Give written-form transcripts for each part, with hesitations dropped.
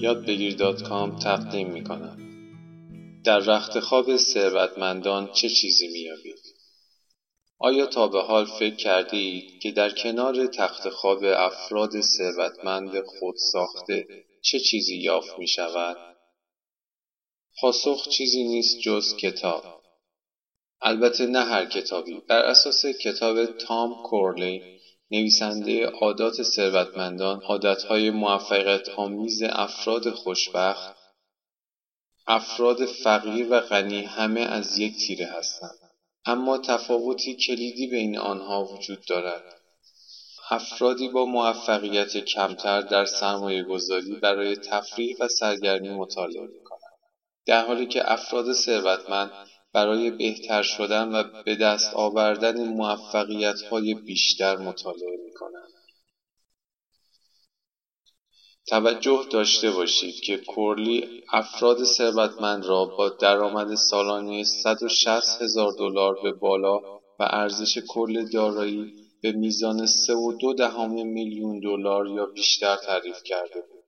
یادبگیر.com تقدیم می‌کند. در رخت خواب ثروتمندان چه چیزی می‌یابید؟ آیا تا به حال فکر کرده اید که در کنار تخت خواب افراد ثروتمند خودساخته چه چیزی یافت می‌شود؟ پاسخ چیزی نیست جز کتاب. البته نه هر کتابی. بر اساس کتاب تام کورلی، نویسنده عادات ثروتمندان، عادتهای موفقیت آمیز افراد خوشبخت، افراد فقیر و غنی همه از یک تیره هستند. اما تفاوتی کلیدی بین آنها وجود دارد. افرادی با موفقیت کمتر در سرمایه گذاری برای تفریح و سرگرمی مطالعه می‌کنند، در حالی که افراد ثروتمند برای بهتر شدن و به دست آوردن موفقیت‌های بیشتر مطالعه می‌کنند. توجه داشته باشید که کورلی افراد ثروتمند را با درآمد سالانه $160,000 به بالا و ارزش کل دارایی به میزان $3.2 میلیون یا بیشتر تعریف کرده بود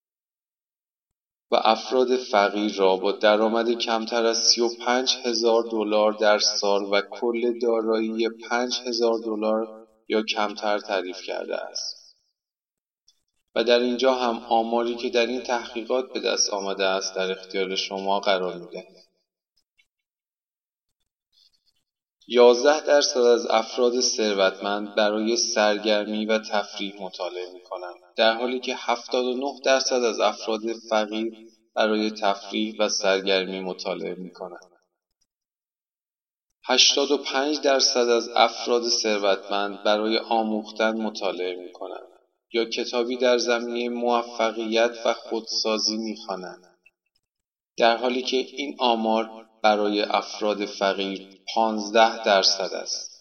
و افراد فقیر را با درآمد کمتر از $35,000 در سال و کل دارایی $5,000 یا کمتر تعریف کرده است. و در اینجا هم آماری که در این تحقیقات به دست آمده است در اختیار شما قرار می‌دهیم. 11% از افراد ثروتمند برای سرگرمی و تفریح مطالعه می‌کنند، در حالی که 79% از افراد فقیر برای تفریح و سرگرمی مطالعه می‌کنند. 85% از افراد ثروتمند برای آموختن مطالعه می‌کنند یا کتابی در زمینه موفقیت و خودسازی می‌خوانند، در حالی که این آمار برای افراد فقیر 15% است.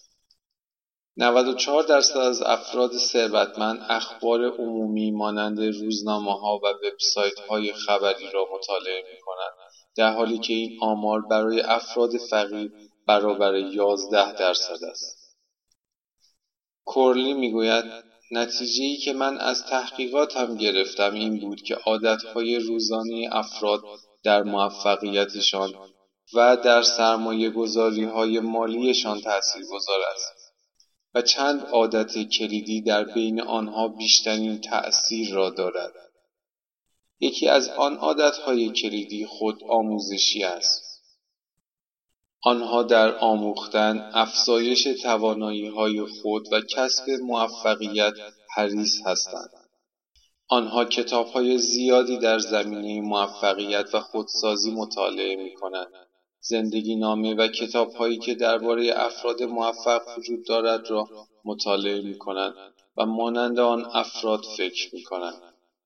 94% از افراد ثروتمند اخبار عمومی مانند روزنامه‌ها و وبسایت‌های خبری را مطالعه می‌کنند، در حالی که این آمار برای افراد فقیر برابر 11% است. کورلی می‌گوید نتیجه‌ای که من از تحقیقاتم گرفتم این بود که عادتهای روزانه افراد در موفقیتشان و در سرمایه‌گذاری‌های مالیشان تأثیرگذار است و چند عادت کلیدی در بین آنها بیشترین تأثیر را دارد. یکی از آن عادتهای کلیدی خود آموزشی است. آنها در آموختن، افزایش توانایی‌های خود و کسب موفقیت حریص هستند. آنها کتاب‌های زیادی در زمینه موفقیت و خودسازی مطالعه می‌کنند. زندگی نامه و کتاب‌هایی که درباره افراد موفق وجود دارد را مطالعه می‌کنند و مانند آن افراد فکر می‌کنند.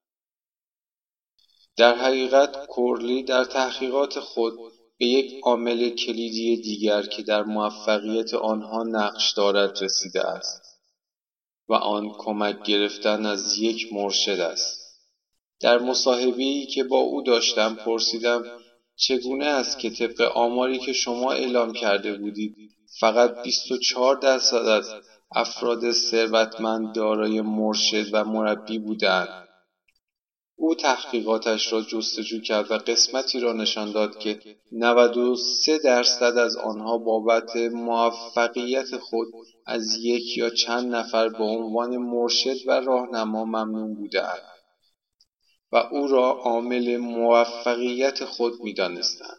در حقیقت کورلی در تحقیقات خود به یک عامل کلیدی دیگر که در موفقیت آنها نقش دارد رسیده است و آن کمک گرفتن از یک مرشد است. در مصاحبه‌ای که با او داشتم پرسیدم چگونه است که طبق آماری که شما اعلام کرده بودید فقط 24% از افراد ثروتمند دارای مرشد و مربی بودند. او تحقیقاتش را جستجو کرد و قسمتی را نشان داد که 93% از آنها بابت موفقیت خود از یک یا چند نفر به عنوان مرشد و راهنما ممنون بودند و او را عامل موفقیت خود می‌دانستند.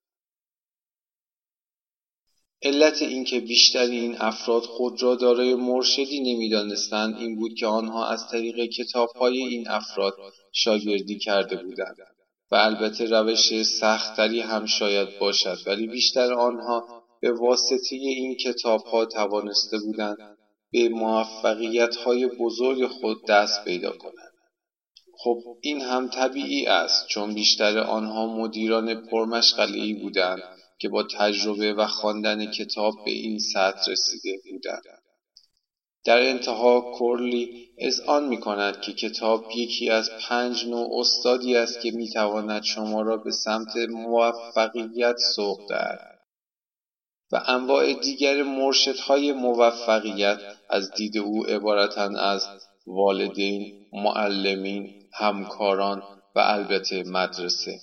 علت اینکه بیشتر این افراد خود را دارای مرشدی نمی‌دانستند این بود که آنها از طریق کتاب‌های این افراد شاگردی کرده بودند و البته روش سخت‌تری هم شاید باشد، ولی بیشتر آنها به واسطه این کتاب‌ها توانسته بودند به موفقیت‌های بزرگ خود دست پیدا کنند. خب این هم طبیعی است، چون بیشتر آنها مدیران پرمشغله‌ای بودند که با تجربه و خواندن کتاب به این سطح رسیده بودند. در انتها کورلی اذعان می‌کند که کتاب یکی از 5 نوع استادی است که می‌تواند شما را به سمت موفقیت سوق دهد و انواع دیگر مرشدهای موفقیت از دید او عبارتند از والدین، معلمین، همکاران، و البته مدرسه.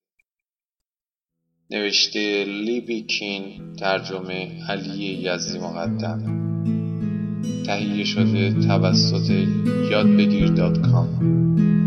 نوشته لیبی کین، ترجمه علی یزدی مقدم، تهیه شده توسط یادبگیر.com.